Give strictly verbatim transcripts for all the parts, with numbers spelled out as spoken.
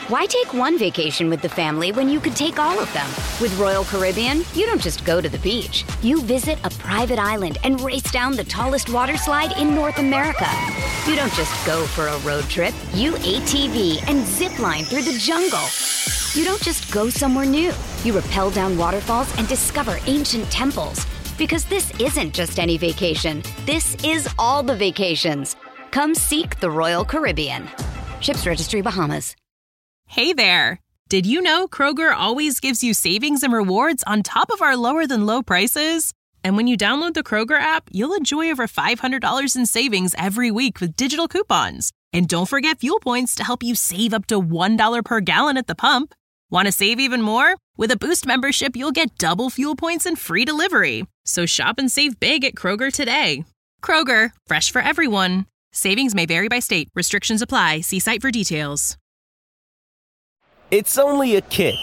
Why take one vacation with the family when you could take all of them? With Royal Caribbean, you don't just go to the beach. You visit a private island and race down the tallest water slide in North America. You don't just go for a road trip. You A T V and zip line through the jungle. You don't just go somewhere new. You rappel down waterfalls and discover ancient temples. Because this isn't just any vacation. This is all the vacations. Come seek the Royal Caribbean. Ships Registry, Bahamas. Hey there! Did you know Kroger always gives you savings and rewards on top of our lower-than-low prices? And when you download the Kroger app, you'll enjoy over five hundred dollars in savings every week with digital coupons. And don't forget fuel points to help you save up to one dollar per gallon at the pump. Want to save even more? With a Boost membership, you'll get double fuel points and free delivery. So shop and save big at Kroger today. Kroger, fresh for everyone. Savings may vary by state. Restrictions apply. See site for details. It's only a kick,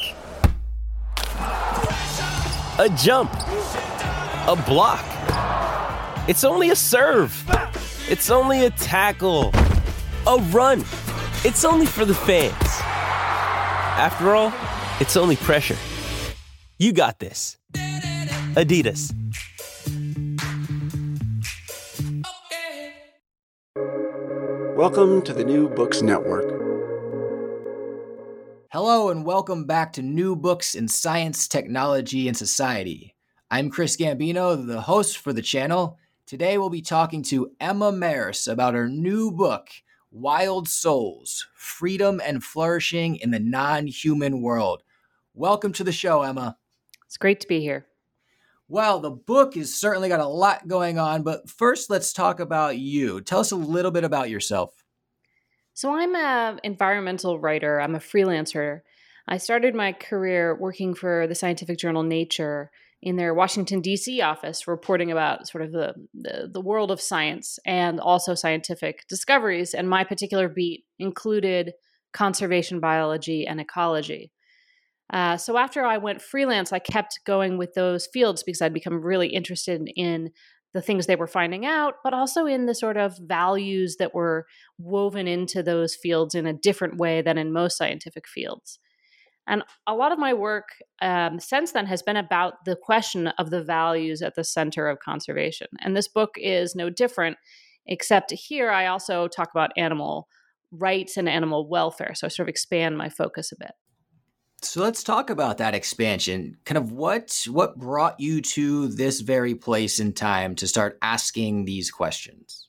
a jump, a block. It's only a serve. It's only a tackle, a run. It's only for the fans. After all, it's only pressure. You got this. Adidas. Welcome to the New Books Network. Hello and welcome back to New Books in Science, Technology, and Society. I'm Chris Gambino, the host for the channel. Today we'll be talking to Emma Marris about her new book, Wild Souls: Freedom and Flourishing in the Non-Human World. Welcome to the show, Emma. It's great to be here. Well, the book has certainly got a lot going on, but first let's talk about you. Tell us a little bit about yourself. So I'm an environmental writer. I'm a freelancer. I started my career working for the scientific journal Nature in their Washington, D C office, reporting about sort of the, the, the world of science and also scientific discoveries. And my particular beat included conservation biology and ecology. Uh, so after I went freelance, I kept going with those fields because I'd become really interested in the things they were finding out, but also in the sort of values that were woven into those fields in a different way than in most scientific fields. And a lot of my work um, since then has been about the question of the values at the center of conservation. And this book is no different, except here I also talk about animal rights and animal welfare. So I sort of expand my focus a bit. So let's talk about that expansion. Kind of what what brought you to this very place in time to start asking these questions?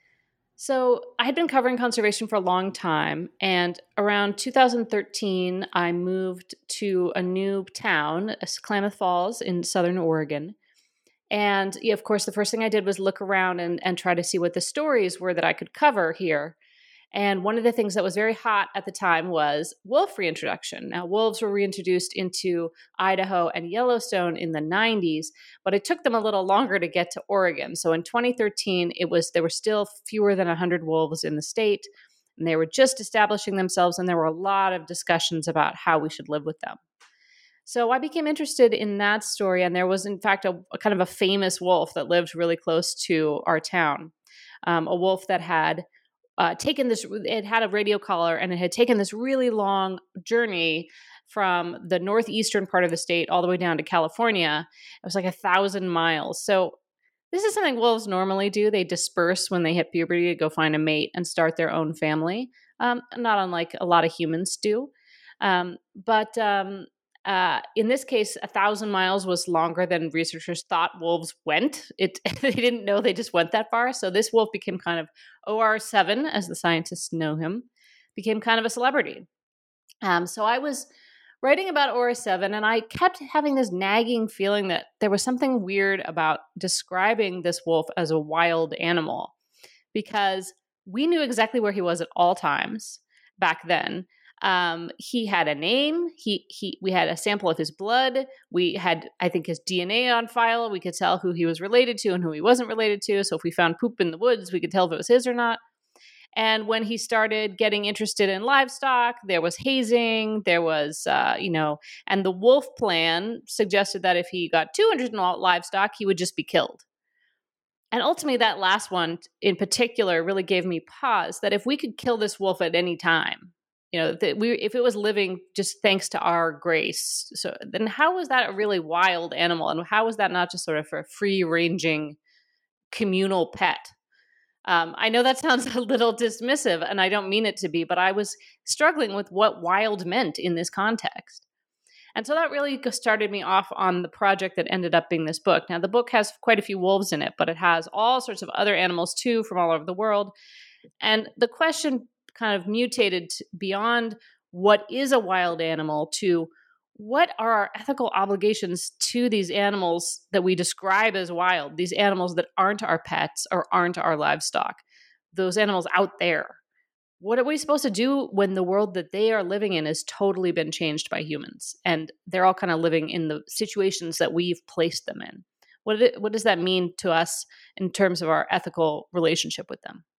So I had been covering conservation for a long time, and around two thousand thirteen, I moved to a new town, Klamath Falls in Southern Oregon. And yeah, of course, the first thing I did was look around and, and try to see what the stories were that I could cover here. And one of the things that was very hot at the time was wolf reintroduction. Now, wolves were reintroduced into Idaho and Yellowstone in the nineties, but it took them a little longer to get to Oregon. So in twenty thirteen, it was there were still fewer than one hundred wolves in the state, and they were just establishing themselves, and there were a lot of discussions about how we should live with them. So I became interested in that story, and there was, in fact, a, a kind of a famous wolf that lived really close to our town, um, a wolf that had Uh, taken this, it had a radio collar, and it had taken this really long journey from the northeastern part of the state all the way down to California. It was like a thousand miles. So this is something wolves normally do. They disperse when they hit puberty to go find a mate and start their own family, um, not unlike a lot of humans do. Um, but um, uh, in this case, a thousand miles was longer than researchers thought wolves went. It they didn't know they just went that far. So this wolf became kind of O R seven, as the scientists know him, became kind of a celebrity. Um, so I was writing about O R seven, and I kept having this nagging feeling that there was something weird about describing this wolf as a wild animal, because we knew exactly where he was at all times back then. Um, he had a name. He he. We had a sample of his blood. We had, I think, his D N A on file. We could tell who he was related to and who he wasn't related to. So if we found poop in the woods, we could tell if it was his or not. And when he started getting interested in livestock, there was hazing. There was, uh, you know, and the wolf plan suggested that if he got too interested in livestock, he would just be killed. And ultimately, that last one in particular really gave me pause. That if we could kill this wolf at any time, you know, that we, if it was living just thanks to our grace, so then how was that a really wild animal? And how was that not just sort of a free ranging communal pet? Um, I know that sounds a little dismissive, and I don't mean it to be, but I was struggling with what wild meant in this context. And so that really started me off on the project that ended up being this book. Now, the book has quite a few wolves in it, but it has all sorts of other animals too from all over the world. And the question kind of mutated beyond what is a wild animal to what are our ethical obligations to these animals that we describe as wild, these animals that aren't our pets or aren't our livestock, those animals out there. What are we supposed to do when the world that they are living in has totally been changed by humans and they're all kind of living in the situations that we've placed them in? What, it, what does that mean to us in terms of our ethical relationship with them?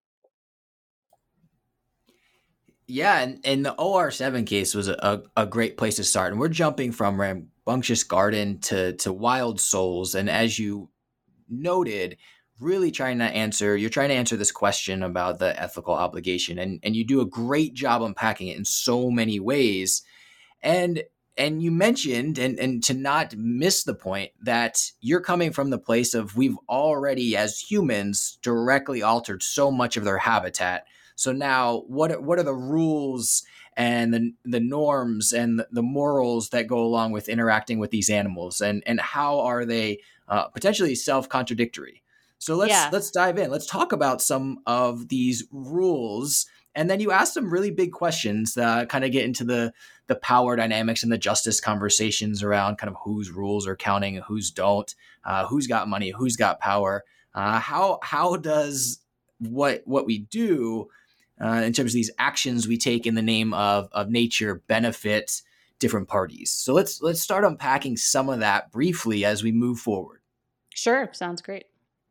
Yeah, and, and the O R seven case was a, a great place to start. And we're jumping from Rambunctious Garden to, to Wild Souls. And as you noted, really trying to answer, you're trying to answer this question about the ethical obligation. And, and you do a great job unpacking it in so many ways. And and you mentioned, and, and to not miss the point, that you're coming from the place of we've already, as humans, directly altered so much of their habitat. So now what are, what are the rules and the, the norms and the morals that go along with interacting with these animals, and, and how are they uh, potentially self-contradictory? So let's yeah. let's dive in. Let's talk about some of these rules. And then you ask some really big questions that kind of get into the, the power dynamics and the justice conversations around kind of whose rules are counting and whose don't, uh, who's got money, who's got power. Uh, how how does what what we do Uh, in terms of these actions we take in the name of, of nature benefit different parties? So let's let's start unpacking some of that briefly as we move forward. Sure, sounds great.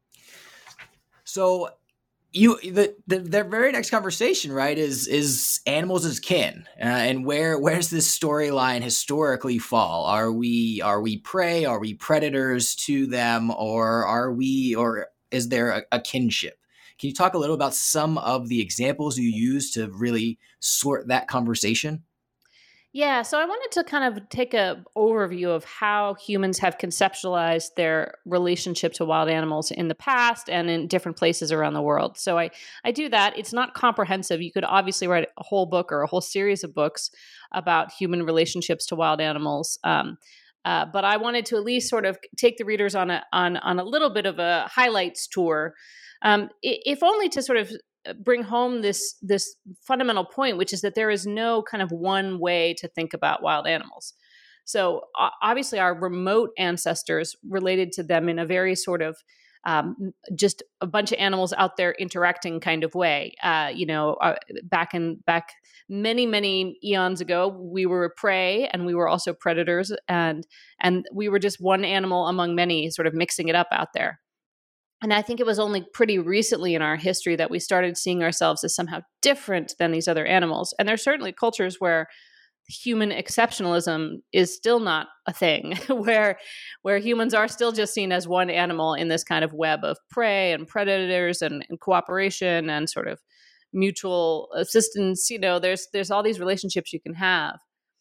So you the the, the very next conversation, right, is is animals as kin, uh, and where where's this storyline historically fall? Are we are we prey? Are we predators to them, or are we or is there a, a kinship? Can you talk a little about some of the examples you use to really sort that conversation? Yeah, so I wanted to kind of take a overview of how humans have conceptualized their relationship to wild animals in the past and in different places around the world. So I, I do that. It's not comprehensive. You could obviously write a whole book or a whole series of books about human relationships to wild animals. Um, uh, but I wanted to at least sort of take the readers on a on on a little bit of a highlights tour. Um, if only to sort of bring home this this fundamental point, which is that there is no kind of one way to think about wild animals. So uh, obviously our remote ancestors related to them in a very sort of um, just a bunch of animals out there interacting kind of way. Uh, you know, uh, back in back many many eons ago, we were prey and we were also predators, and and we were just one animal among many, sort of mixing it up out there. And I think it was only pretty recently in our history that we started seeing ourselves as somehow different than these other animals. And there's certainly cultures where human exceptionalism is still not a thing, where where humans are still just seen as one animal in this kind of web of prey and predators and, and cooperation and sort of mutual assistance. You know, there's there's all these relationships you can have.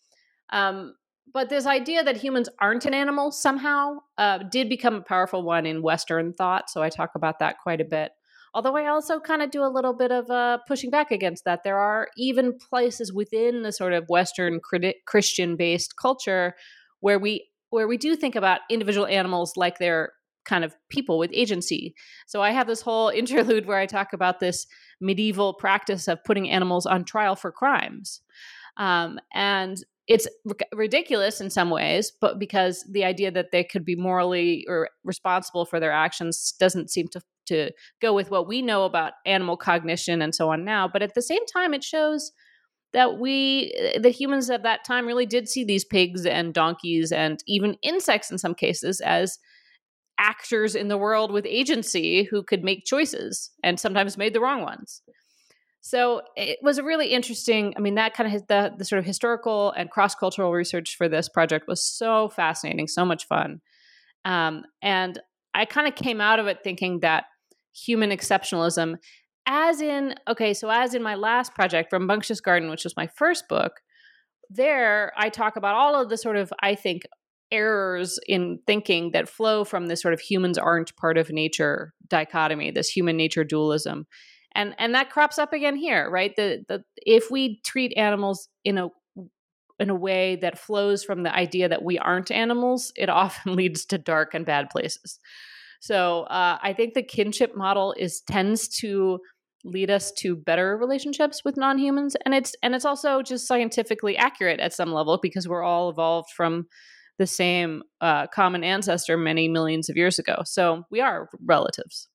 Um, But this idea that humans aren't an animal somehow uh, did become a powerful one in Western thought. So I talk about that quite a bit. Although I also kind of do a little bit of uh, pushing back against that. There are even places within the sort of Western Christian-based culture where we where we do think about individual animals like they're kind of people with agency. So I have this whole interlude where I talk about this medieval practice of putting animals on trial for crimes. Um, and It's r- ridiculous in some ways, but because the idea that they could be morally or responsible for their actions doesn't seem to, to go with what we know about animal cognition and so on now. But at the same time, it shows that we, the humans at that time, really did see these pigs and donkeys and even insects in some cases as actors in the world with agency who could make choices and sometimes made the wrong ones. So it was a really interesting, I mean, that kind of the, the sort of historical and cross-cultural research for this project was so fascinating, so much fun. Um, and I kind of came out of it thinking that human exceptionalism as in, okay, so as in my last project, Rambunctious Garden, which was my first book, there I talk about all of the sort of, I think, errors in thinking that flow from this sort of humans aren't part of nature dichotomy, this human nature dualism. And and that crops up again here, right? The the if we treat animals in a in a way that flows from the idea that we aren't animals, it often leads to dark and bad places. So uh, I think the kinship model is tends to lead us to better relationships with non-humans, and it's and it's also just scientifically accurate at some level because we're all evolved from the same uh, common ancestor many millions of years ago. So we are relatives.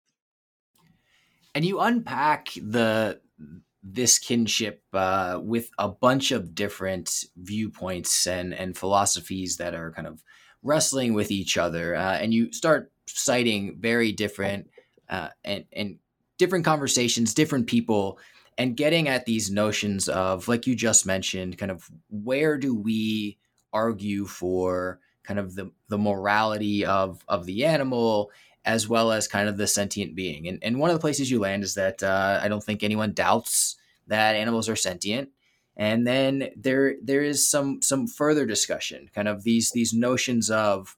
And you unpack the this kinship uh, with a bunch of different viewpoints and and philosophies that are kind of wrestling with each other, uh, and you start citing very different uh, and and different conversations, different people, and getting at these notions of, like you just mentioned, kind of where do we argue for kind of the the morality of of the animal, as well as kind of the sentient being. And, and one of the places you land is that uh, I don't think anyone doubts that animals are sentient. And then there there is some some further discussion, kind of these these notions of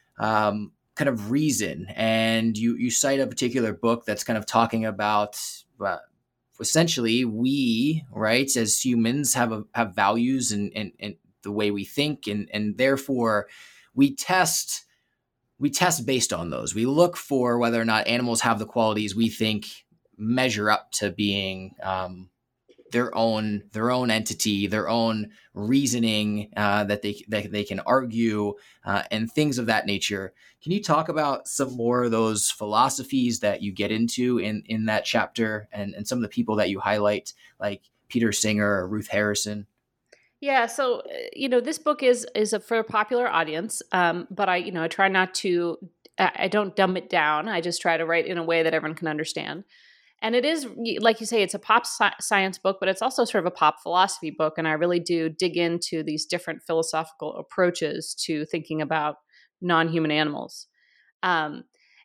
um, kind of reason. And you you cite a particular book that's kind of talking about uh, essentially we, right, as humans have a, have values and, and and the way we think, and and therefore we test. We test based on those. We look for whether or not animals have the qualities we think measure up to being um, their own their own entity, their own reasoning uh, that they that they can argue uh, and things of that nature. Can you talk about some more of those philosophies that you get into in in that chapter, and, and some of the people that you highlight, like Peter Singer or Ruth Harrison? Yeah, so you know, this book is is a, for a popular audience, um, but I you know I try not to I, I don't dumb it down. I just try to write in a way that everyone can understand. And it is, like you say, it's a pop sci- science book, but it's also sort of a pop philosophy book. And I really do dig into these different philosophical approaches to thinking about non-human animals. Um,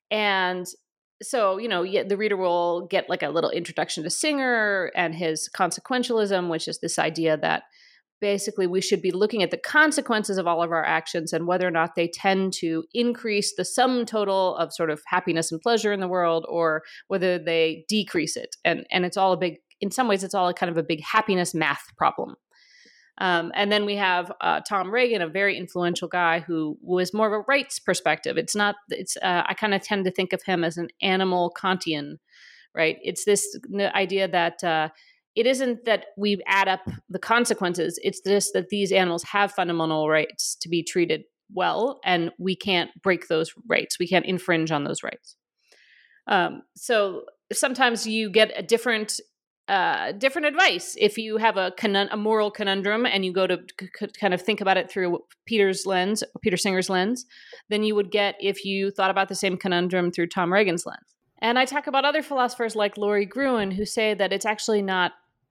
and so, you know, the reader will get like a little introduction to Singer and his consequentialism, which is this idea that basically we should be looking at the consequences of all of our actions and whether or not they tend to increase the sum total of sort of happiness and pleasure in the world, or whether they decrease it. And, and it's all a big, in some ways, it's all a kind of a big happiness math problem. Um, and then we have uh, Tom Regan, a very influential guy who was more of a rights perspective. It's not, it's, uh, I kind of tend to think of him as an animal Kantian, right? It's this idea that, uh, it isn't that we add up the consequences. It's just that these animals have fundamental rights to be treated well, and we can't break those rights. We can't infringe on those rights. Um, so sometimes you get a different uh, different advice. If you have a, conun- a moral conundrum and you go to c- kind of think about it through Peter's lens, Peter Singer's lens, than you would get if you thought about the same conundrum through Tom Regan's lens. And I talk about other philosophers like Laurie Gruen, who say that it's actually not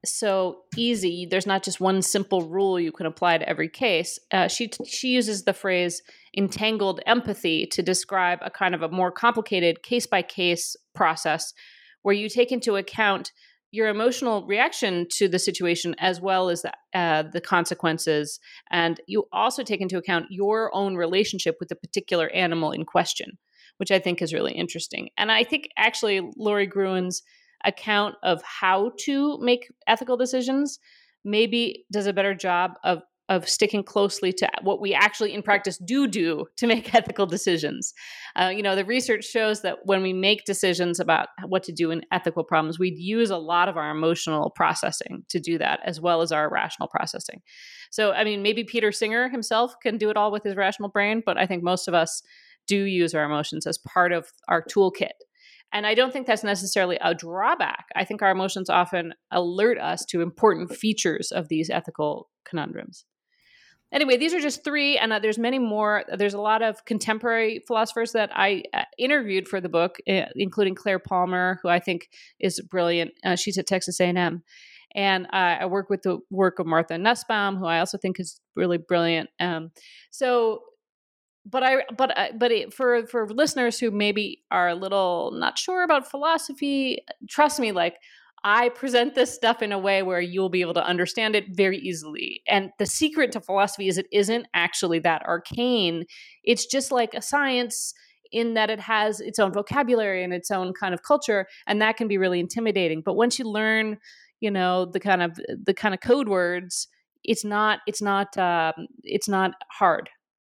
so easy. There's not just one simple rule you can apply to every case. Uh, she she uses the phrase entangled empathy to describe a kind of a more complicated case-by-case process where you take into account your emotional reaction to the situation as well as the, uh, the consequences. And you also take into account your own relationship with the particular animal in question, which I think is really interesting. And I think actually Laurie Gruen's account of how to make ethical decisions maybe does a better job of of sticking closely to what we actually in practice do do to make ethical decisions. Uh, you know, the research shows that when we make decisions about what to do in ethical problems, we use a lot of our emotional processing to do that, as well as our rational processing. So, I mean, maybe Peter Singer himself can do it all with his rational brain, but I think most of us do use our emotions as part of our toolkit. And I don't think that's necessarily a drawback. I think our emotions often alert us to important features of these ethical conundrums. Anyway, these are just three, and uh, there's many more. There's a lot of contemporary philosophers that I uh, interviewed for the book, uh, including Claire Palmer, who I think is brilliant. Uh, she's at Texas A and M. And uh, I work with the work of Martha Nussbaum, who I also think is really brilliant. Um, so but I, but I, but it, for for listeners who maybe are a little not sure about philosophy, trust me, like I present this stuff in a way where you'll be able to understand it very easily. And the secret to philosophy is it isn't actually that arcane. It's just like a science in that it has its own vocabulary and its own kind of culture, and that can be really intimidating. But once you learn, you know, the kind of the kind of code words, it's not it's not um, it's not hard.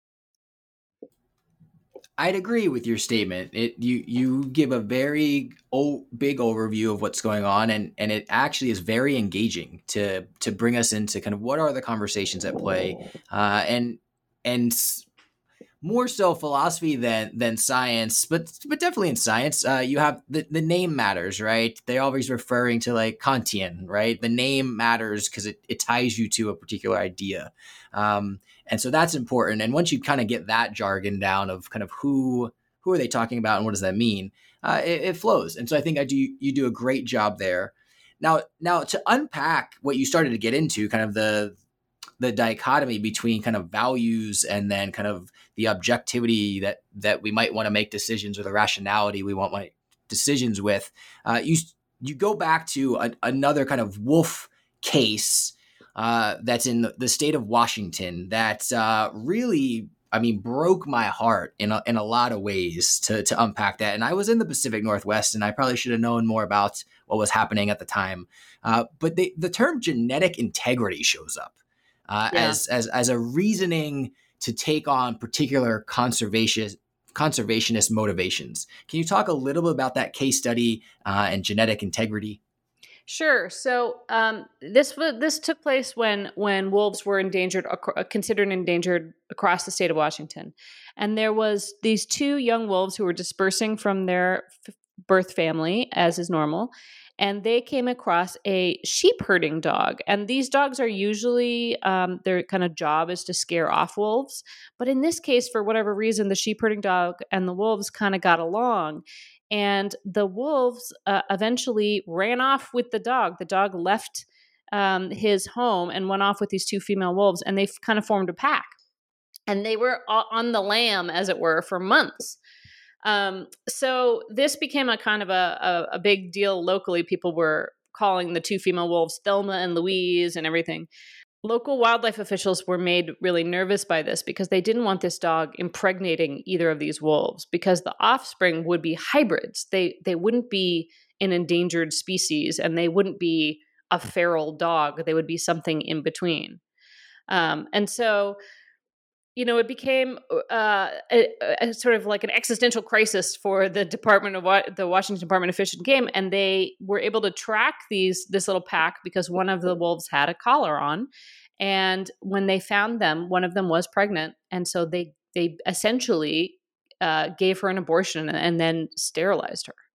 I'd agree with your statement. It you you give a very o- big overview of what's going on, and and it actually is very engaging to to bring us into kind of what are the conversations at play, uh, and and more so philosophy than than science, but but definitely in science, uh, you have the the name matters, right? They're always referring to like Kantian, right? The name matters because it it ties you to a particular idea. Um, And so that's important. And once you kind of get that jargon down of kind of who who are they talking about and what does that mean, uh, it, it flows. And so I think I do you do a great job there. Now, now to unpack what you started to get into, kind of the the dichotomy between kind of values and then kind of the objectivity that that we might want to make decisions, or the rationality we want to make decisions with. Uh, you you go back to a, another kind of wolf case. Uh, that's in the state of Washington that uh, really, I mean, broke my heart in a, in a lot of ways to, to unpack that. And I was in the Pacific Northwest, and I probably should have known more about what was happening at the time. Uh, but they, the term genetic integrity shows up uh, yeah. as, as as a reasoning to take on particular conservation conservationist motivations. Can you talk a little bit about that case study uh, and genetic integrity? Sure. So um, this this took place when when wolves were endangered, considered endangered across the state of Washington, and there was these two young wolves who were dispersing from their f- birth family, as is normal, and they came across a sheep herding dog. And these dogs are usually um, their kind of job is to scare off wolves, but in this case, for whatever reason, the sheep herding dog and the wolves kind of got along. And the wolves uh, eventually ran off with the dog. The dog left um, his home and went off with these two female wolves, and they kind of formed a pack. And they were on the lam, as it were, for months. Um, so this became a kind of a, a, a big deal locally. People were calling the two female wolves Thelma and Louise and everything. Local wildlife officials were made really nervous by this because they didn't want this dog impregnating either of these wolves, because the offspring would be hybrids. They they wouldn't be an endangered species, and they wouldn't be a feral dog. They would be something in between. Um, and so, you know, it became uh, a, a sort of like an existential crisis for the Department of Wa- the Washington Department of Fish and Game, and they were able to track these this little pack because one of the wolves had a collar on, and when they found them, one of them was pregnant, and so they they essentially uh, gave her an abortion and, and then sterilized her.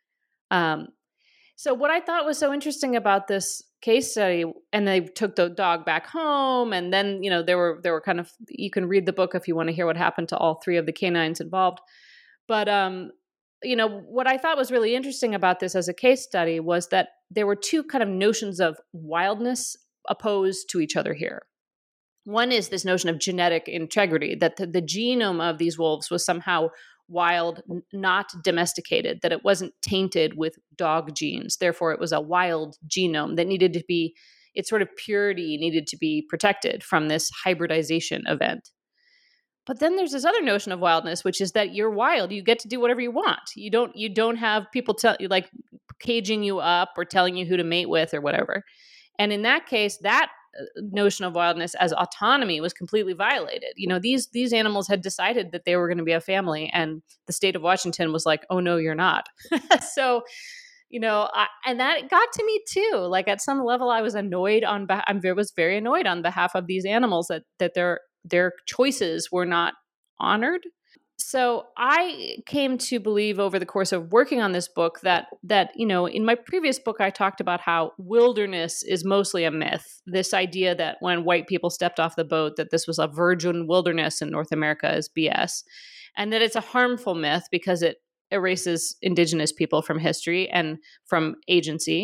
Um, so what I thought was so interesting about this case study, and they took the dog back home, and then, you know, there were there were kind of, you can read the book if you want to hear what happened to all three of the canines involved. But um, you know, what I thought was really interesting about this as a case study was that there were two kind of notions of wildness opposed to each other here. One is this notion of genetic integrity, that the, the genome of these wolves was somehow wild, not domesticated, that it wasn't tainted with dog genes. Therefore, it was a wild genome that needed to be, its sort of purity needed to be protected from this hybridization event. But then there's this other notion of wildness, which is that you're wild. You get to do whatever you want. You don't, you don't have people tell you, like, caging you up or telling you who to mate with or whatever. And in that case, that notion of wildness as autonomy was completely violated. You know, these these animals had decided that they were going to be a family, and the state of Washington was like, "Oh no, you're not." So, you know, I, and that got to me too. Like, at some level, I was annoyed on. I was very annoyed on behalf of these animals that that their their choices were not honored. So I came to believe over the course of working on this book that, that, you know, in my previous book, I talked about how wilderness is mostly a myth. This idea that when white people stepped off the boat, that this was a virgin wilderness in North America is B S. And that it's a harmful myth because it erases indigenous people from history and from agency.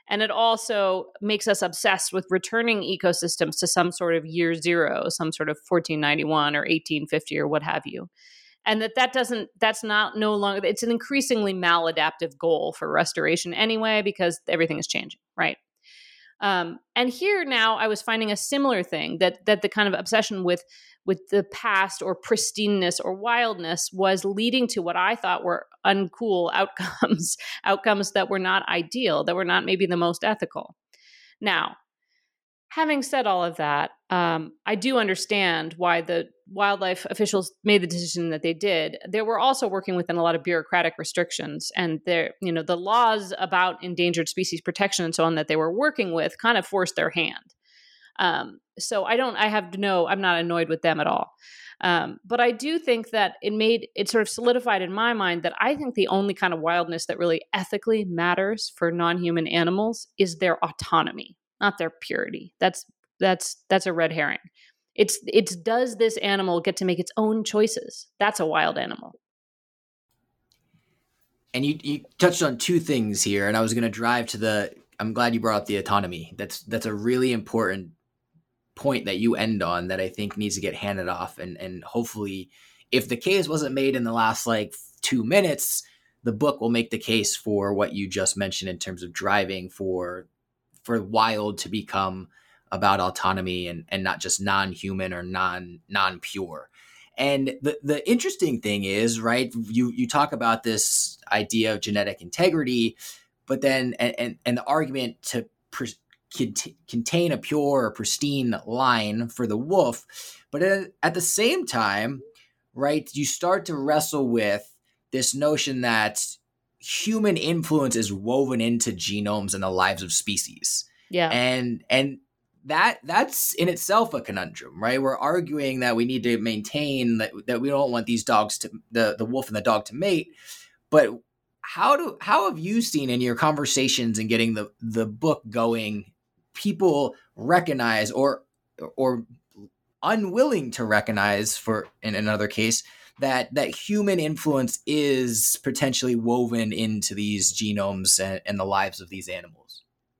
And it also makes us obsessed with returning ecosystems to some sort of year zero, some sort of fourteen ninety-one or eighteen fifty or what have you. And that that doesn't, that's not no longer, it's an increasingly maladaptive goal for restoration anyway, because everything is changing, right? Um, and here now I was finding a similar thing, that that the kind of obsession with with the past or pristineness or wildness was leading to what I thought were uncool outcomes, outcomes that were not ideal, that were not maybe the most ethical. Now, having said all of that, um, I do understand why the wildlife officials made the decision that they did. They were also working within a lot of bureaucratic restrictions, and their, you know, the laws about endangered species protection and so on that they were working with kind of forced their hand. Um, so I don't, I have no, I'm not annoyed with them at all. Um, but I do think that it made, it sort of solidified in my mind that I think the only kind of wildness that really ethically matters for non-human animals is their autonomy, not their purity. That's, that's, that's a red herring. It's, it's, does this animal get to make its own choices? That's a wild animal. And you, you touched on two things here, and I was going to drive to the, I'm glad you brought up the autonomy. That's, that's a really important point that you end on that I think needs to get handed off. And, and hopefully if the case wasn't made in the last like two minutes, the book will make the case for what you just mentioned in terms of driving for, for wild to become about autonomy and, and not just non-human or non, non-pure. And the, the interesting thing is, right, you, you talk about this idea of genetic integrity, but then, and, and, and the argument to pre- contain a pure or pristine line for the wolf. But at the same time, right, you start to wrestle with this notion that human influence is woven into genomes and the lives of species. Yeah. And, and that that's in itself a conundrum, right? We're arguing that we need to maintain that, that we don't want these dogs to, the, the wolf and the dog to mate. But how do, how have you seen in your conversations and getting the, the book going, people recognize or or unwilling to recognize, for in another case, that that human influence is potentially woven into these genomes and, and the lives of these animals?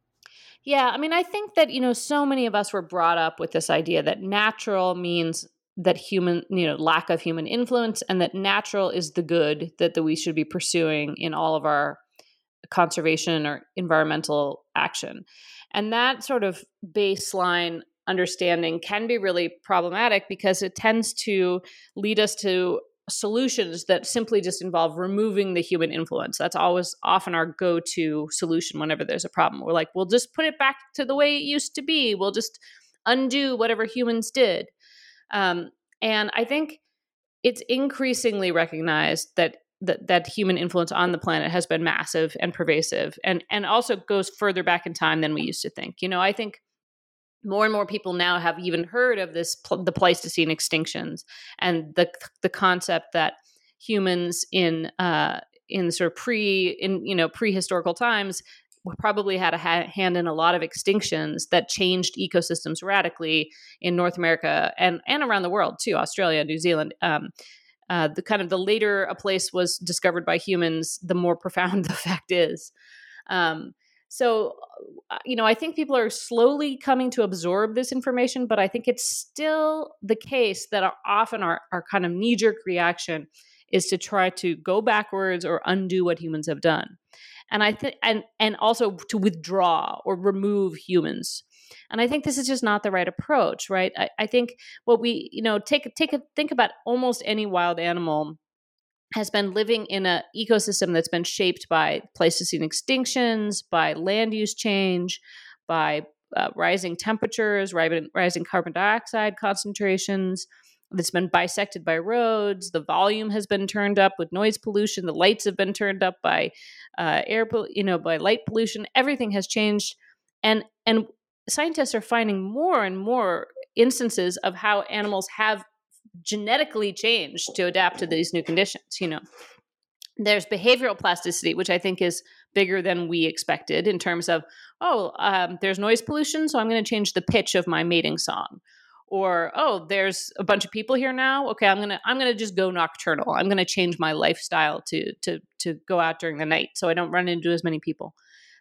Yeah, I mean, I think that, you know, so many of us were brought up with this idea that natural means that human, you know, lack of human influence, and that natural is the good that, that we should be pursuing in all of our conservation or environmental action. And that sort of baseline understanding can be really problematic because it tends to lead us to solutions that simply just involve removing the human influence. That's always often our go-to solution whenever there's a problem. We're like, we'll just put it back to the way it used to be. We'll just undo whatever humans did. Um, and I think it's increasingly recognized that that that human influence on the planet has been massive and pervasive, and and also goes further back in time than we used to think. You know, I think more and more people now have even heard of this, the Pleistocene extinctions, and the the concept that humans in uh, in sort of pre in you know prehistorical times probably had a ha- hand in a lot of extinctions that changed ecosystems radically in North America and and around the world too, Australia, New Zealand. Um, Uh, the kind of the later a place was discovered by humans, the more profound the fact is. Um, so, uh, you know, I think people are slowly coming to absorb this information, but I think it's still the case that our, often our, our kind of knee-jerk reaction is to try to go backwards or undo what humans have done. And I think, and and also to withdraw or remove humans. And I think this is just not the right approach, right? I, I think what we, you know, take take a think about almost any wild animal has been living in an ecosystem that's been shaped by Pleistocene extinctions, by land use change, by uh, rising temperatures, rising, rising carbon dioxide concentrations. That's been bisected by roads. The volume has been turned up with noise pollution. The lights have been turned up by uh, air, you know, by light pollution. Everything has changed, and and scientists are finding more and more instances of how animals have genetically changed to adapt to these new conditions. You know, there's behavioral plasticity, which I think is bigger than we expected in terms of, oh, um, there's noise pollution, so I'm going to change the pitch of my mating song. Or, oh, there's a bunch of people here now. Okay, I'm gonna I'm gonna just go nocturnal. I'm gonna change my lifestyle to to to go out during the night so I don't run into as many people.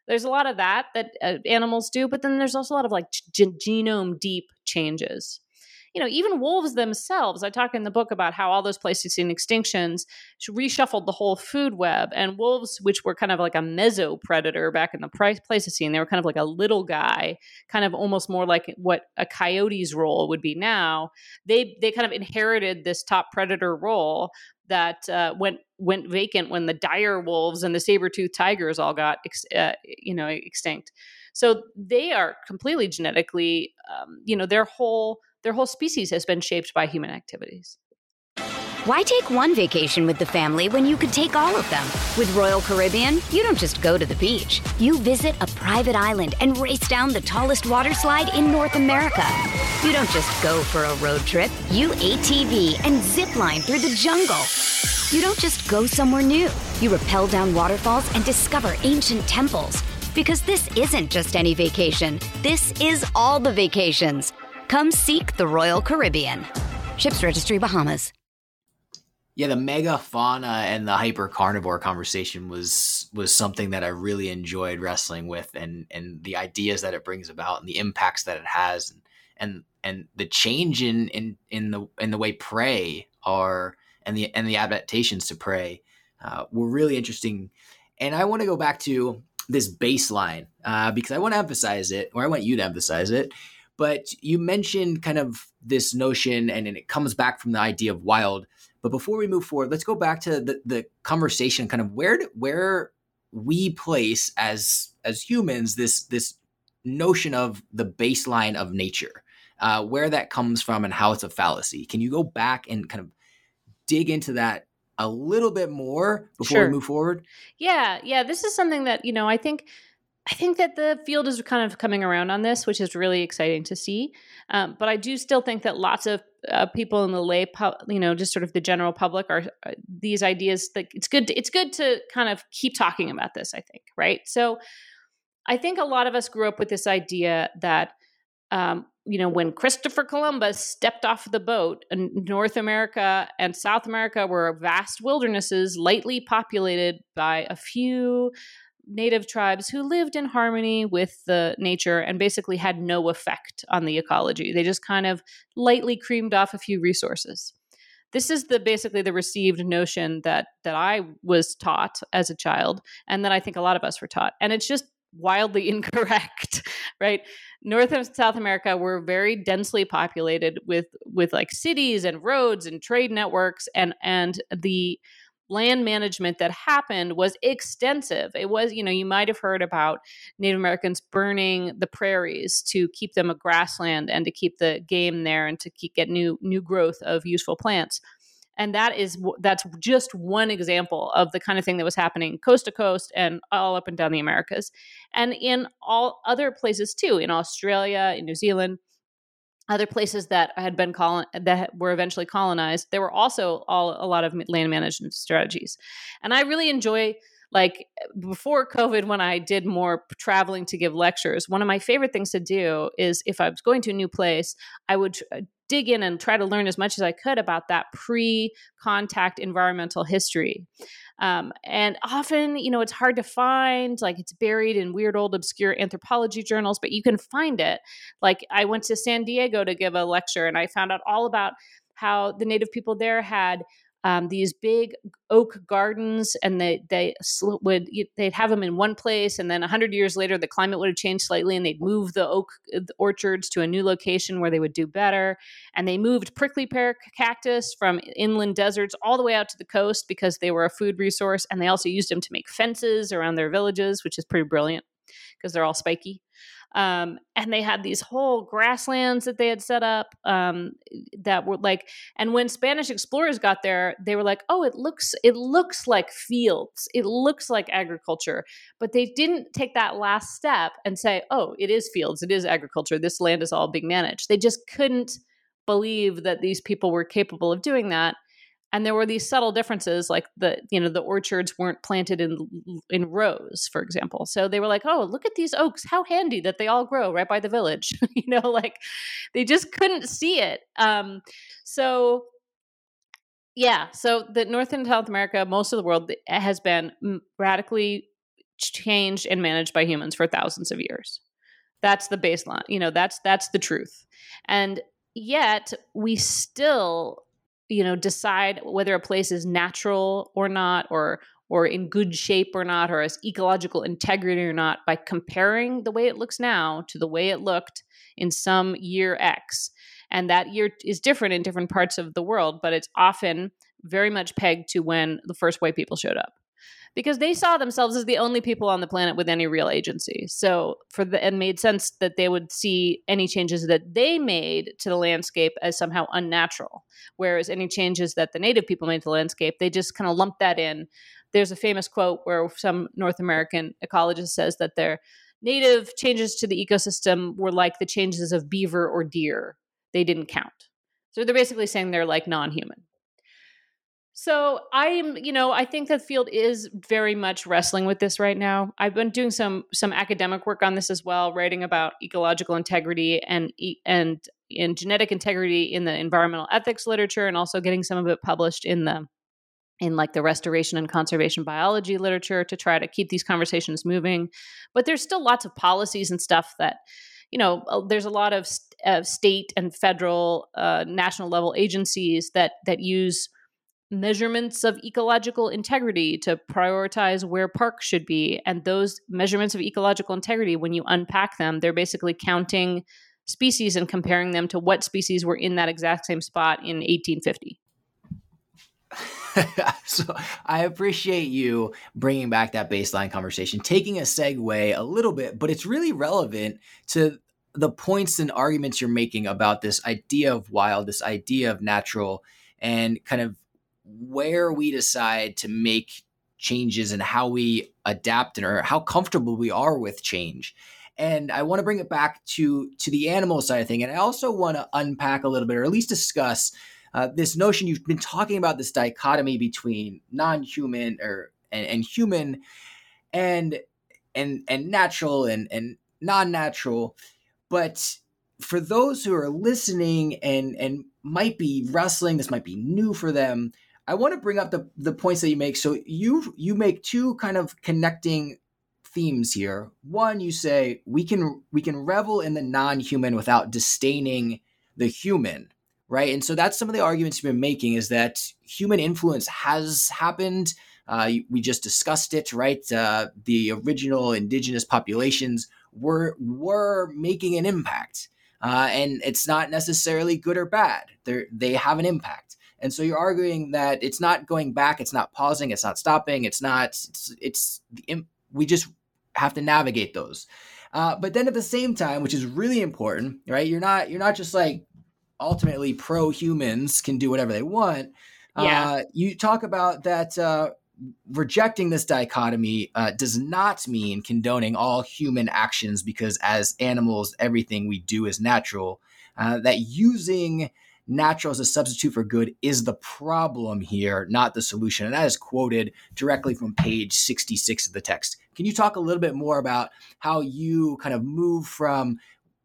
there's a lot of that that uh, animals do, but then there's also a lot of like g- genome deep changes. You know, even wolves themselves, I talk in the book about how all those Pleistocene extinctions reshuffled the whole food web. And wolves, which were kind of like a mesopredator back in the Pleistocene, they were kind of like a little guy, kind of almost more like what a coyote's role would be now. They they kind of inherited this top predator role that uh, went went vacant when the dire wolves and the saber-toothed tigers all got ex- uh, you know extinct. So they are completely genetically, um, you know, their whole their whole species has been shaped by human activities. Why take one vacation with the family when you could take all of them? With Royal Caribbean, you don't just go to the beach. You visit a private island and race down the tallest water slide in North America. You don't just go for a road trip. You A T V and zip line through the jungle. You don't just go somewhere new. You rappel down waterfalls and discover ancient temples. Because this isn't just any vacation. This is all the vacations. Come seek the Royal Caribbean. Ships Registry, Bahamas. Yeah, the megafauna and the hypercarnivore conversation was was something that I really enjoyed wrestling with, and and the ideas that it brings about and the impacts that it has, and and, and the change in, in in the in the way prey are and the and the adaptations to prey uh, were really interesting. And I want to go back to this baseline uh, because I want to emphasize it, or I want you to emphasize it. But you mentioned kind of this notion, and, and it comes back from the idea of wild. But before we move forward, let's go back to the, the conversation, kind of where where we place as as humans this this notion of the baseline of nature, uh, where that comes from and how it's a fallacy. Can you go back and kind of dig into that a little bit more before Sure. we move forward? Yeah, yeah. This is something that, you know, I think I think that the field is kind of coming around on this, which is really exciting to see. Um, but I do still think that lots of uh, people in the lay, pu- you know, just sort of the general public are uh, these ideas. Like it's good. To, it's good to kind of keep talking about this. I think, right? So, I think a lot of us grew up with this idea that, um, you know, when Christopher Columbus stepped off the boat, and North America and South America were vast wildernesses, lightly populated by a few native tribes who lived in harmony with the nature and basically had no effect on the ecology. They just kind of lightly creamed off a few resources. This is the basically the received notion that that I was taught as a child, and that I think a lot of us were taught. And it's just wildly incorrect, right? North and South America were very densely populated with with like cities and roads and trade networks, and and the land management that happened was extensive. It was, you know, you might have heard about Native Americans burning the prairies to keep them a grassland and to keep the game there and to keep get new new growth of useful plants. And that is that's just one example of the kind of thing that was happening coast to coast and all up and down the Americas, and in all other places too, in Australia, in New Zealand. Other places that had been colon- that were eventually colonized, there were also all a lot of land management strategies. And I really enjoy, like before COVID, when I did more traveling to give lectures, one of my favorite things to do is if I was going to a new place, I would uh, dig in and try to learn as much as I could about that pre-contact environmental history. Um, and often, you know, it's hard to find, like it's buried in weird old obscure anthropology journals, but you can find it. Like I went to San Diego to give a lecture, and I found out all about how the native people there had um, these big oak gardens, and they they would they'd have them in one place, and then a hundred years later, the climate would have changed slightly, and they'd move the oak orchards to a new location where they would do better. And they moved prickly pear cactus from inland deserts all the way out to the coast because they were a food resource, and they also used them to make fences around their villages, which is pretty brilliant because they're all spiky. Um, and they had these whole grasslands that they had set up um, that were like, and when Spanish explorers got there, they were like, oh, it looks, it looks like fields. It looks like agriculture, but they didn't take that last step and say, oh, it is fields. It is agriculture. This land is all being managed. They just couldn't believe that these people were capable of doing that. And there were these subtle differences, like the, you know, the orchards weren't planted in in rows, for example. So they were like, oh, look at these oaks. How handy that they all grow right by the village. you know, like they just couldn't see it. Um, so, yeah. So the North and South America, most of the world has been radically changed and managed by humans for thousands of years. That's the baseline. You know, that's that's the truth. And yet we still, you know, decide whether a place is natural or not, or or in good shape or not, or has ecological integrity or not, by comparing the way it looks now to the way it looked in some year X. And that year is different in different parts of the world, but it's often very much pegged to when the first white people showed up, because they saw themselves as the only people on the planet with any real agency. So for the, and made sense that they would see any changes that they made to the landscape as somehow unnatural, whereas any changes that the native people made to the landscape, they just kind of lumped that in. There's a famous quote where some North American ecologist says that their native changes to the ecosystem were like the changes of beaver or deer. They didn't count. So they're basically saying they're like non-human. So I'm, you know, I think that the field is very much wrestling with this right now. I've been doing some some academic work on this as well, writing about ecological integrity and and in genetic integrity in the environmental ethics literature, and also getting some of it published in the in like the restoration and conservation biology literature to try to keep these conversations moving. But there's still lots of policies and stuff that, you know, there's a lot of uh, state and federal, uh, national level agencies that that use measurements of ecological integrity to prioritize where parks should be. And those measurements of ecological integrity, when you unpack them, they're basically counting species and comparing them to what species were in that exact same spot in eighteen fifty. So I appreciate you bringing back that baseline conversation, taking a segue a little bit, but it's really relevant to the points and arguments you're making about this idea of wild, this idea of natural, and kind of where we decide to make changes and how we adapt and or how comfortable we are with change. And I want to bring it back to, to the animal side of thing. And I also want to unpack a little bit, or at least discuss uh, this notion. You've been talking about this dichotomy between non-human or and, and human and and and natural and, and non-natural. But for those who are listening and, and might be wrestling, this might be new for them, I want to bring up the, the points that you make. So you you make two kind of connecting themes here. One, you say we can we can revel in the non-human without disdaining the human, right? And so that's some of the arguments you've been making, is that human influence has happened. Uh, we just discussed it, right? Uh, the original indigenous populations were were making an impact, uh, and it's not necessarily good or bad. They they have an impact. And so you're arguing that it's not going back, it's not pausing, it's not stopping, it's not, it's, it's we just have to navigate those. Uh, but then at the same time, which is really important, right? You're not, you're not just like ultimately pro-humans can do whatever they want. Yeah. Uh, you talk about that uh, rejecting this dichotomy uh, does not mean condoning all human actions, because as animals, everything we do is natural. Uh, that using natural as a substitute for good is the problem here, not the solution. And that is quoted directly from page sixty-six of the text. Can you talk a little bit more about how you kind of move from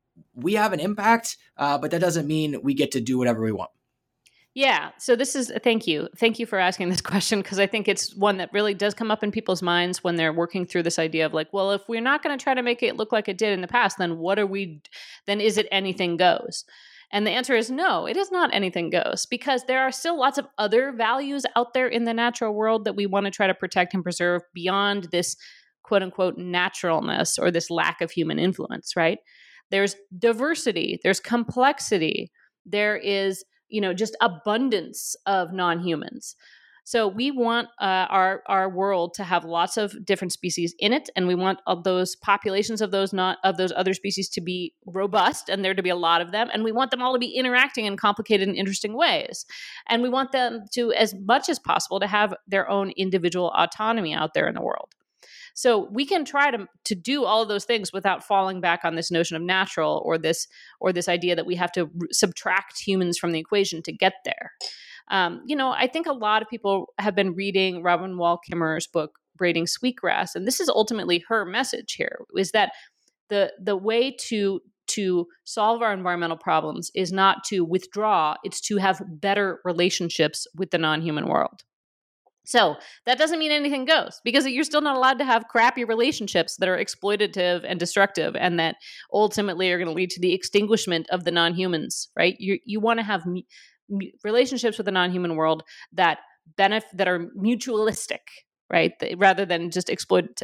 we have an impact, uh, but that doesn't mean we get to do whatever we want? Yeah. So this is, thank you. Thank you for asking this question, because I think it's one that really does come up in people's minds when they're working through this idea of like, well, if we're not going to try to make it look like it did in the past, then what are we, then is it anything goes? And the answer is no, it is not anything goes, because there are still lots of other values out there in the natural world that we want to try to protect and preserve beyond this quote unquote naturalness or this lack of human influence, right? There's diversity, there's complexity, there is, you know, just abundance of non-humans. So we want uh, our our world to have lots of different species in it, and we want uh, those populations of those not of those other species to be robust, and there to be a lot of them, and we want them all to be interacting in complicated and interesting ways, and we want them to, as much as possible, to have their own individual autonomy out there in the world. So we can try to to do all of those things without falling back on this notion of natural, or this or this idea that we have to r- subtract humans from the equation to get there. Um, you know, I think a lot of people have been reading Robin Wall Kimmerer's book, Braiding Sweetgrass, and this is ultimately her message here, is that the the way to to solve our environmental problems is not to withdraw, it's to have better relationships with the non-human world. So that doesn't mean anything goes, because you're still not allowed to have crappy relationships that are exploitative and destructive and that ultimately are going to lead to the extinguishment of the non-humans, right? You you want to have mu- mu- relationships with the non-human world that benefit, that are mutualistic, right? Th- rather than just exploitative.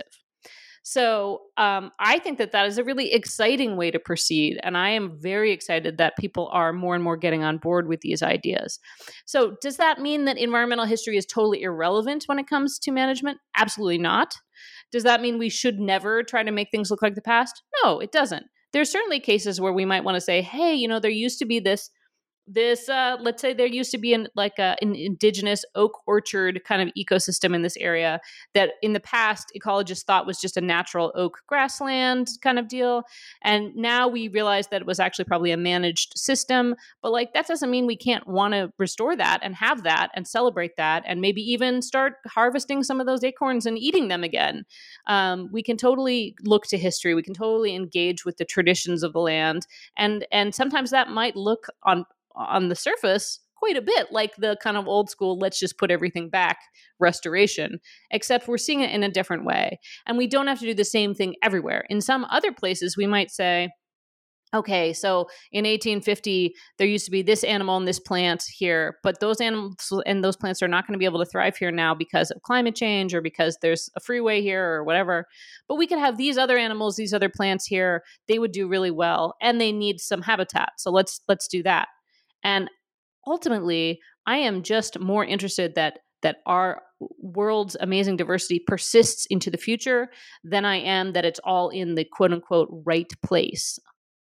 So um, I think that that is a really exciting way to proceed. And I am very excited that people are more and more getting on board with these ideas. So does that mean that environmental history is totally irrelevant when it comes to management? Absolutely not. Does that mean we should never try to make things look like the past? No, it doesn't. There's certainly cases where we might want to say, hey, you know, there used to be this This, uh, let's say there used to be an, like a, an indigenous oak orchard kind of ecosystem in this area that in the past ecologists thought was just a natural oak grassland kind of deal. And now we realize that it was actually probably a managed system. But like, that doesn't mean we can't want to restore that and have that and celebrate that and maybe even start harvesting some of those acorns and eating them again. Um, we can totally look to history. We can totally engage with the traditions of the land. And, and sometimes that might look on on the surface quite a bit like the kind of old school, let's just put everything back restoration, except we're seeing it in a different way. And we don't have to do the same thing everywhere. In some other places, we might say, okay, so in eighteen fifty, there used to be this animal and this plant here, but those animals and those plants are not going to be able to thrive here now because of climate change or because there's a freeway here or whatever. But we could have these other animals, these other plants here, they would do really well and they need some habitat. So let's let's do that. And ultimately, I am just more interested that that our world's amazing diversity persists into the future than I am that it's all in the quote unquote right place.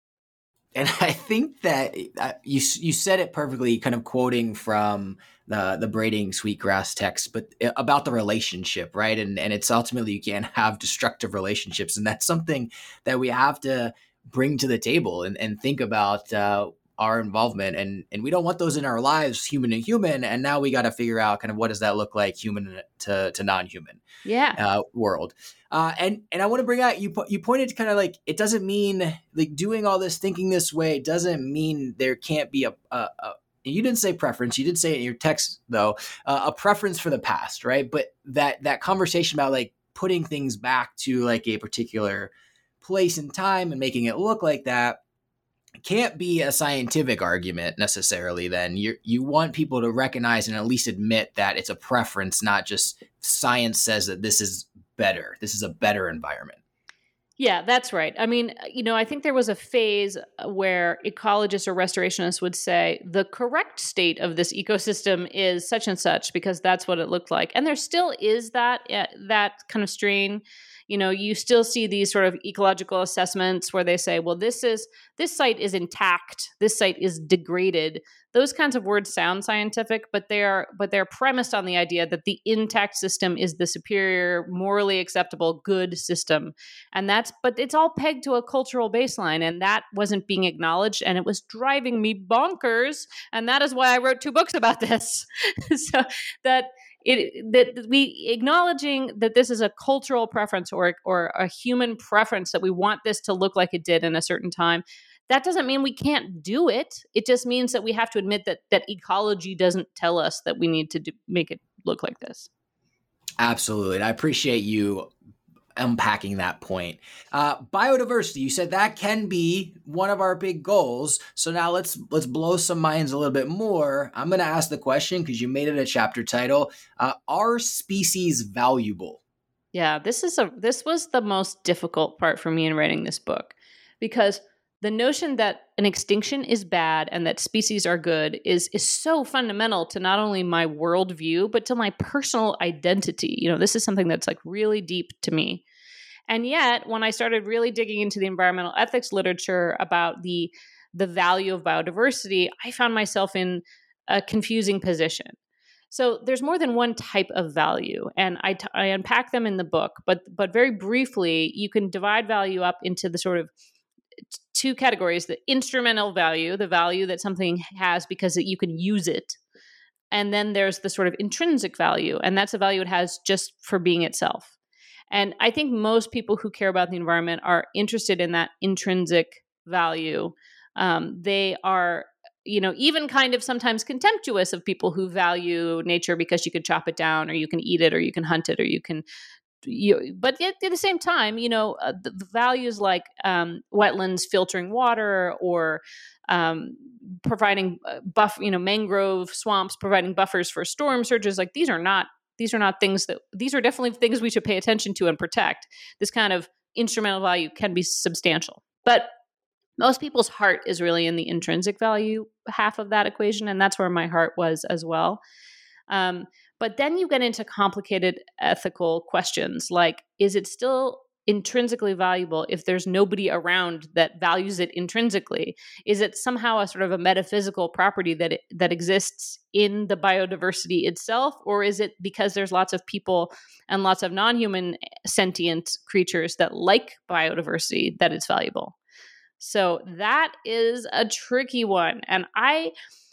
And I think that uh, you you said it perfectly, kind of quoting from the the braiding sweetgrass text, but about the relationship, right? And and it's ultimately you can't have destructive relationships, and that's something that we have to bring to the table and, and think about. Uh, our involvement and and we don't want those in our lives, human to human, and now we got to figure out kind of what does that look like human to to non-human yeah uh, world. Uh, and and I want to bring out you you pointed to kind of like it doesn't mean like doing all this thinking this way doesn't mean there can't be a, a, a you didn't say preference, you did say it in your text though, uh, a preference for the past, right? But that that conversation about like putting things back to like a particular place and time and making it look like that can't be a scientific argument necessarily. Then you you want people to recognize and at least admit that it's a preference, not just science says that this is better. This is a better environment. Yeah, that's right. I mean, you know, I think there was a phase where ecologists or restorationists would say the correct state of this ecosystem is such and such because that's what it looked like. And there still is that that kind of strain. You know, you still see these sort of ecological assessments where they say, well, this is this site is intact, this site is degraded. Those kinds of words sound scientific, but they are but they're premised on the idea that the intact system is the superior, morally acceptable, good system. And that's but it's all pegged to a cultural baseline, and that wasn't being acknowledged, and it was driving me bonkers. And that is why I wrote two books about this. so that It that we acknowledging that this is a cultural preference or or a human preference that we want this to look like it did in a certain time. That doesn't mean we can't do it. It just means that we have to admit that that ecology doesn't tell us that we need to do, make it look like this. Absolutely, and I appreciate you unpacking that point. Uh, biodiversity, you said that can be one of our big goals. So now let's let's blow some minds a little bit more. I'm going to ask the question because you made it a chapter title. Uh, are species valuable? Yeah, this is a this was the most difficult part for me in writing this book, because the notion that an extinction is bad and that species are good is is so fundamental to not only my worldview, but to my personal identity. You know, this is something that's like really deep to me. And yet, when I started really digging into the environmental ethics literature about the the value of biodiversity, I found myself in a confusing position. So there's more than one type of value, and I, t- I unpack them in the book. But but very briefly, you can divide value up into the sort of two categories: the instrumental value, the value that something has because you can use it. And then there's the sort of intrinsic value, and that's a value it has just for being itself. And I think most people who care about the environment are interested in that intrinsic value. Um, they are you know, even kind of sometimes contemptuous of people who value nature because you could chop it down or you can eat it or you can hunt it or you can, you, but yet at the same time, you know, uh, the, the values like um, wetlands filtering water or um, providing uh, buff, you know, mangrove swamps, providing buffers for storm surges, like these are not, these are not things that, these are definitely things we should pay attention to and protect. This kind of instrumental value can be substantial, but most people's heart is really in the intrinsic value half of that equation. And that's where my heart was as well. Um, but then you get into complicated ethical questions like, is it still intrinsically valuable if there's nobody around that values it intrinsically? Is it somehow a sort of a metaphysical property that it, that exists in the biodiversity itself? Or is it because there's lots of people and lots of non-human sentient creatures that like biodiversity that it's valuable? So that is a tricky one. And I,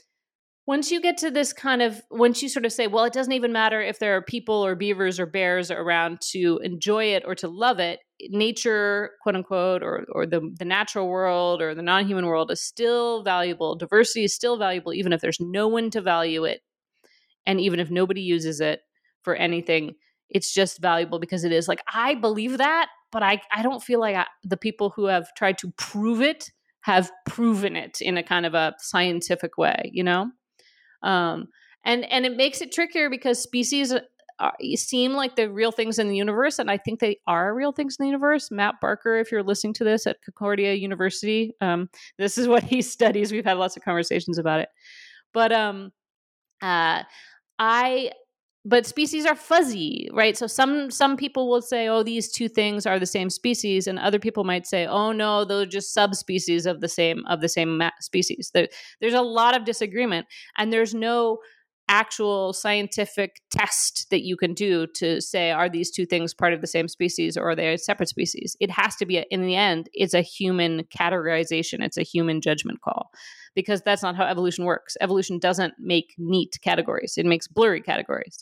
once you get to this kind of, once you sort of say, well, it doesn't even matter if there are people or beavers or bears around to enjoy it or to love it, nature, quote unquote, or or the, the natural world or the non-human world is still valuable. Diversity is still valuable, even if there's no one to value it. And even if nobody uses it for anything, it's just valuable because it is. Like, I believe that, but I, I don't feel like I, the people who have tried to prove it have proven it in a kind of a scientific way, you know? Um, and, and it makes it trickier because species are, seem like the real things in the universe. And I think they are real things in the universe. Matt Barker, if you're listening to this at Concordia University, um, this is what he studies. We've had lots of conversations about it. But um, uh, I... But species are fuzzy, right? So some some people will say, oh, these two things are the same species. And other people might say, oh, no, those are just subspecies of the same of the same ma- species. There, there's a lot of disagreement. And there's no actual scientific test that you can do to say, are these two things part of the same species or are they separate species? It has to be, a, in the end, it's a human categorization. It's a human judgment call. Because that's not how evolution works. Evolution doesn't make neat categories. It makes blurry categories.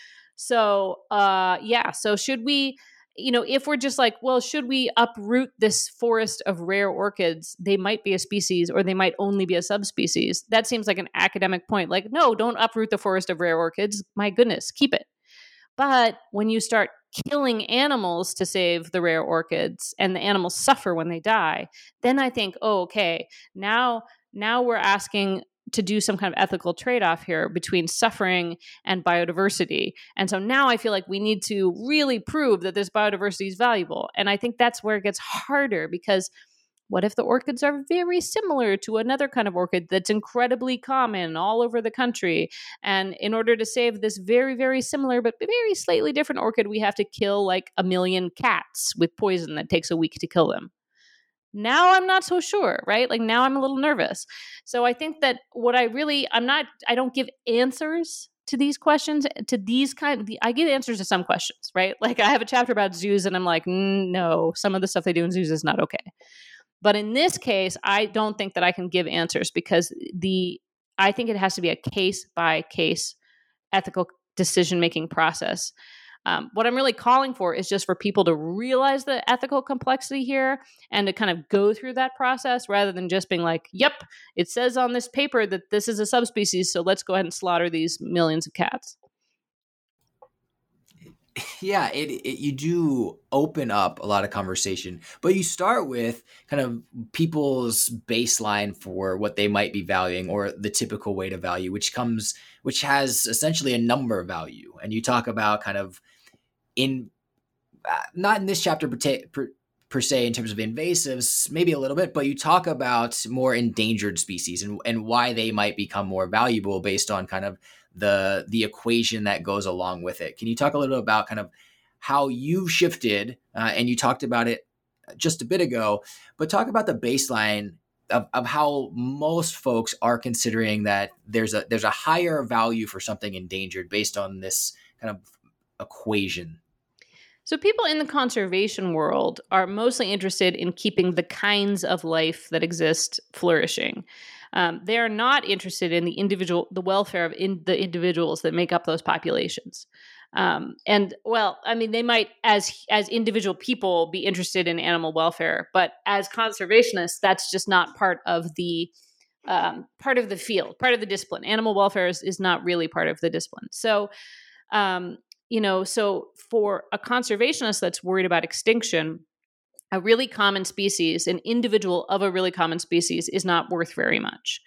So, uh, yeah. So should we, you know, if we're just like, well, should we uproot this forest of rare orchids? They might be a species or they might only be a subspecies. That seems like an academic point. Like, no, don't uproot the forest of rare orchids. My goodness, keep it. But when you start killing animals to save the rare orchids and the animals suffer when they die, then I think, oh, okay, now... Now we're asking to do some kind of ethical trade-off here between suffering and biodiversity. And so now I feel like we need to really prove that this biodiversity is valuable. And I think that's where it gets harder because what if the orchids are very similar to another kind of orchid that's incredibly common all over the country? And in order to save this very, very similar but very slightly different orchid, we have to kill like a million cats with poison that takes a week to kill them. Now I'm not so sure, right? Like now I'm a little nervous. So I think that what I really, I'm not, I don't give answers to these questions, to these kind of, I give answers to some questions, right? Like I have a chapter about zoos and I'm like, mm, no, some of the stuff they do in zoos is not okay. But in this case, I don't think that I can give answers because the, I think it has to be a case by case ethical decision-making process. Um, what I'm really calling for is just for people to realize the ethical complexity here and to kind of go through that process rather than just being like, yep, it says on this paper that this is a subspecies, so let's go ahead and slaughter these millions of cats. Yeah, it, it you do open up a lot of conversation, but you start with kind of people's baseline for what they might be valuing or the typical way to value, which comes, which has essentially a number value. And you talk about kind of in, uh, not in this chapter per, per, per se in terms of invasives, maybe a little bit, but you talk about more endangered species and, and why they might become more valuable based on kind of the the equation that goes along with it. Can you talk a little bit about kind of how you've shifted, uh, and you talked about it just a bit ago, but talk about the baseline of, of how most folks are considering that there's a there's a higher value for something endangered based on this kind of equation. So people in the conservation world are mostly interested in keeping the kinds of life that exist flourishing. Um, they are not interested in the individual, the welfare of in the individuals that make up those populations. Um, and well, I mean, they might, as as individual people, be interested in animal welfare, but as conservationists, that's just not part of the um, part of the field, part of the discipline. Animal welfare is, is not really part of the discipline. So, um, you know, so for a conservationist that's worried about extinction, a really common species, an individual of a really common species is not worth very much.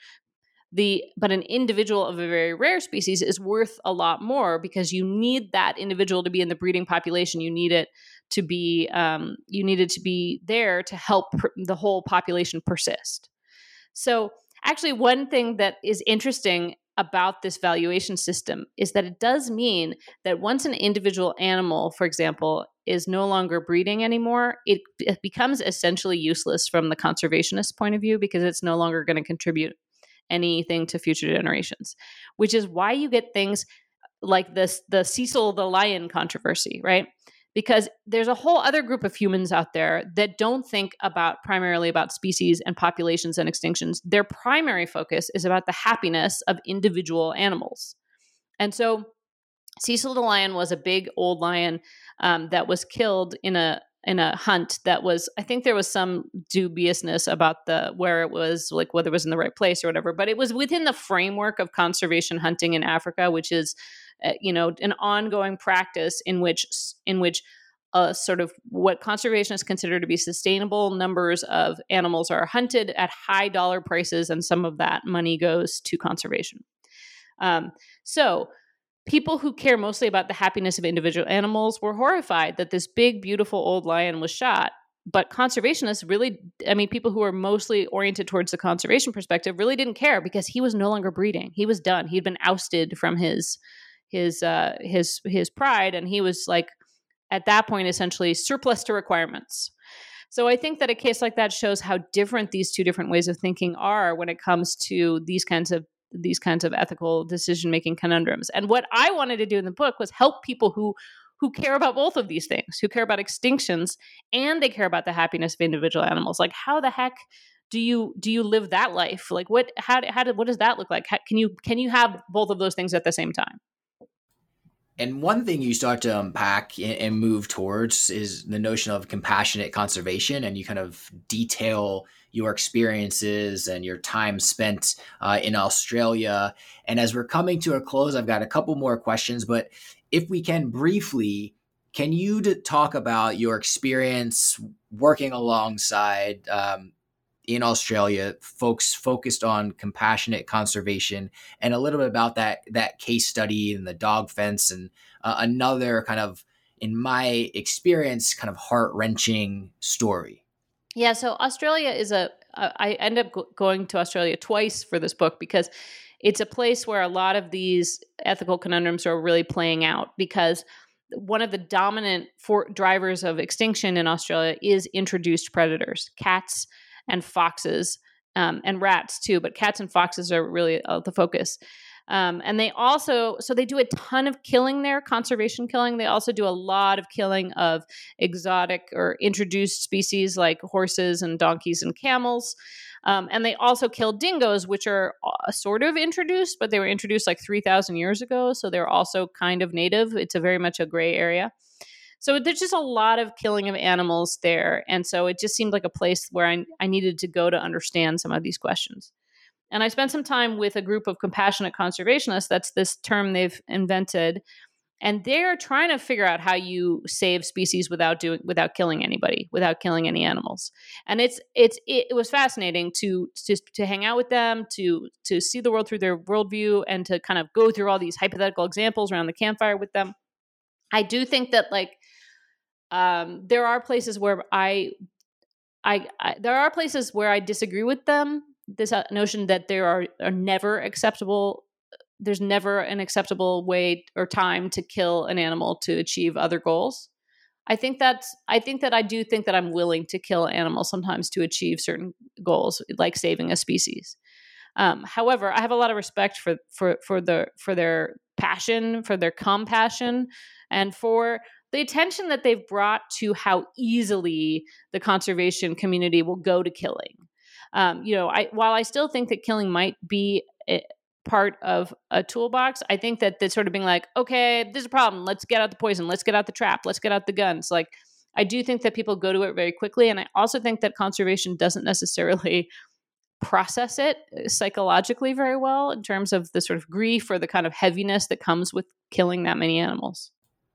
The but an individual of a very rare species is worth a lot more because you need that individual to be in the breeding population. You need it to be um, you need it to be there to help pr- the whole population persist. So actually, one thing that is interesting about this valuation system is that it does mean that once an individual animal, for example, is no longer breeding anymore, it, it becomes essentially useless from the conservationist point of view because it's no longer going to contribute anything to future generations, which is why you get things like this, the Cecil the lion controversy, right? Because there's a whole other group of humans out there that don't think about primarily about species and populations and extinctions. Their primary focus is about the happiness of individual animals. And so Cecil the lion was a big old lion um, that was killed in a in a hunt that was, I think there was some dubiousness about the where it was, like whether it was in the right place or whatever, but it was within the framework of conservation hunting in Africa, which is, uh, you know, an ongoing practice in which in which uh, sort of what conservationists consider to be sustainable numbers of animals are hunted at high dollar prices, and some of that money goes to conservation. Um, so people who care mostly about the happiness of individual animals were horrified that this big, beautiful old lion was shot. But conservationists really, I mean, people who are mostly oriented towards the conservation perspective really didn't care because he was no longer breeding. He was done. He'd been ousted from his his uh, his his pride, and he was like, at that point, essentially surplus to requirements. So I think that a case like that shows how different these two different ways of thinking are when it comes to these kinds of these kinds of ethical decision-making conundrums. And what I wanted to do in the book was help people who who care about both of these things, who care about extinctions and they care about the happiness of individual animals. Like, how the heck do you do you live that life? Like, what how how did what does that look like? How, can you can you have both of those things at the same time? And one thing you start to unpack and move towards is the notion of compassionate conservation, and you kind of detail your experiences and your time spent uh, in Australia. And as we're coming to a close, I've got a couple more questions, but if we can briefly, can you talk about your experience working alongside um, in Australia, folks focused on compassionate conservation, and a little bit about that that case study and the dog fence, and uh, another kind of, in my experience, kind of heart-wrenching story? Yeah, so Australia is a, uh, I ended up go- going to Australia twice for this book because it's a place where a lot of these ethical conundrums are really playing out, because one of the dominant for drivers of extinction in Australia is introduced predators, cats and foxes, um, and rats too, but cats and foxes are really uh, the focus. Um, and they also, so they do a ton of killing there, conservation killing. They also do a lot of killing of exotic or introduced species like horses and donkeys and camels. Um, and they also kill dingoes, which are uh, sort of introduced, but they were introduced like three thousand years ago. So they're also kind of native. It's a very much a gray area. So there's just a lot of killing of animals there. And so it just seemed like a place where I, I needed to go to understand some of these questions. And I spent some time with a group of compassionate conservationists. That's this term they've invented. And they're trying to figure out how you save species without doing, without killing anybody, without killing any animals. And it's, it's, it, it was fascinating to, to, to hang out with them, to, to see the world through their worldview, and to kind of go through all these hypothetical examples around the campfire with them. I do think that, like, um, there are places where I, I, I, there are places where I disagree with them. This notion that there are, are never acceptable, there's never an acceptable way or time to kill an animal to achieve other goals. I think that's, I think that I do think that I'm willing to kill animals sometimes to achieve certain goals, like saving a species. Um, however, I have a lot of respect for, for, for the, for their passion, for their compassion, and for the attention that they've brought to how easily the conservation community will go to killing. Um, you know, I, while I still think that killing might be a part of a toolbox, I think that that's sort of being like, okay, there's a problem. Let's get out the poison. Let's get out the trap. Let's get out the guns. Like, I do think that people go to it very quickly. And I also think that conservation doesn't necessarily process it psychologically very well in terms of the sort of grief or the kind of heaviness that comes with killing that many animals.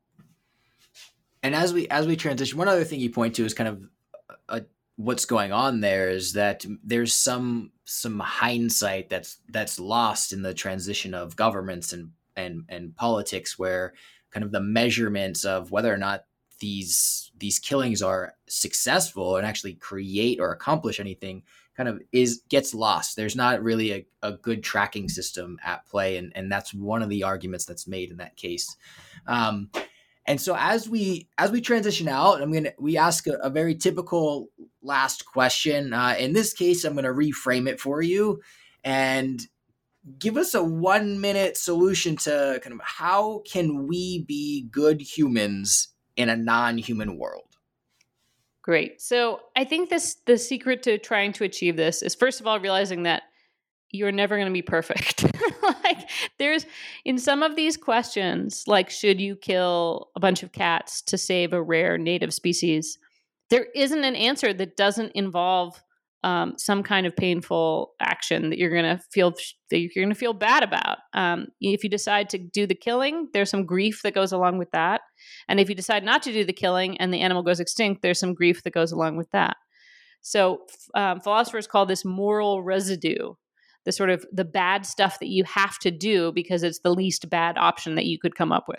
And as we as we transition, one other thing you point to is kind of a, what's going on there is that there's some some hindsight that's that's lost in the transition of governments and and and politics, where kind of the measurements of whether or not these these killings are successful and actually create or accomplish anything kind of is gets lost. There's not really a, a good tracking system at play, and and that's one of the arguments that's made in that case. Um, And so as we as we transition out, I'm gonna we ask a, a very typical last question. Uh, in this case, I'm gonna reframe it for you and give us a one minute solution to kind of how can we be good humans in a non-human world. Great. So I think this the secret to trying to achieve this is, first of all, realizing that you're never going to be perfect. Like there's in some of these questions, like should you kill a bunch of cats to save a rare native species? There isn't an answer that doesn't involve um, some kind of painful action that you're going to feel that you're going to feel bad about. Um, if you decide to do the killing, there's some grief that goes along with that. And if you decide not to do the killing and the animal goes extinct, there's some grief that goes along with that. So um, philosophers call this moral residue. The sort of the bad stuff that you have to do because it's the least bad option that you could come up with.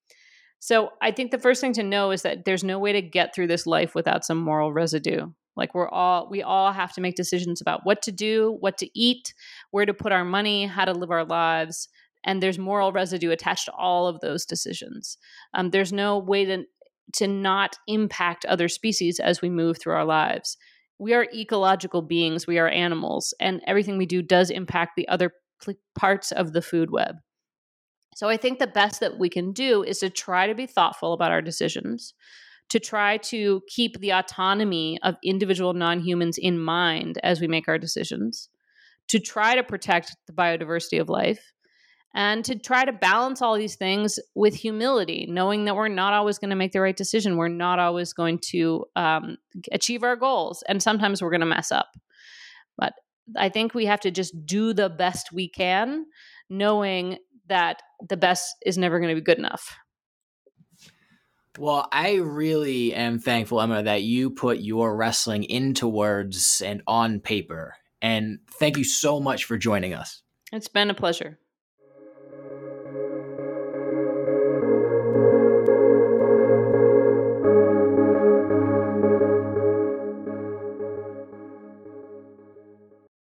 So I think the first thing to know is that there's no way to get through this life without some moral residue. Like we're all, we all have to make decisions about what to do, what to eat, where to put our money, how to live our lives. And there's moral residue attached to all of those decisions. Um, there's no way to, to not impact other species as we move through our lives. We are ecological beings. We are animals, and everything we do does impact the other pl- parts of the food web. So I think the best that we can do is to try to be thoughtful about our decisions, to try to keep the autonomy of individual non-humans in mind as we make our decisions, to try to protect the biodiversity of life, and to try to balance all these things with humility, knowing that we're not always going to make the right decision. We're not always going to um, achieve our goals. And sometimes we're going to mess up. But I think we have to just do the best we can, knowing that the best is never going to be good enough. Well, I really am thankful, Emma, that you put your wrestling into words and on paper. And thank you so much for joining us. It's been a pleasure.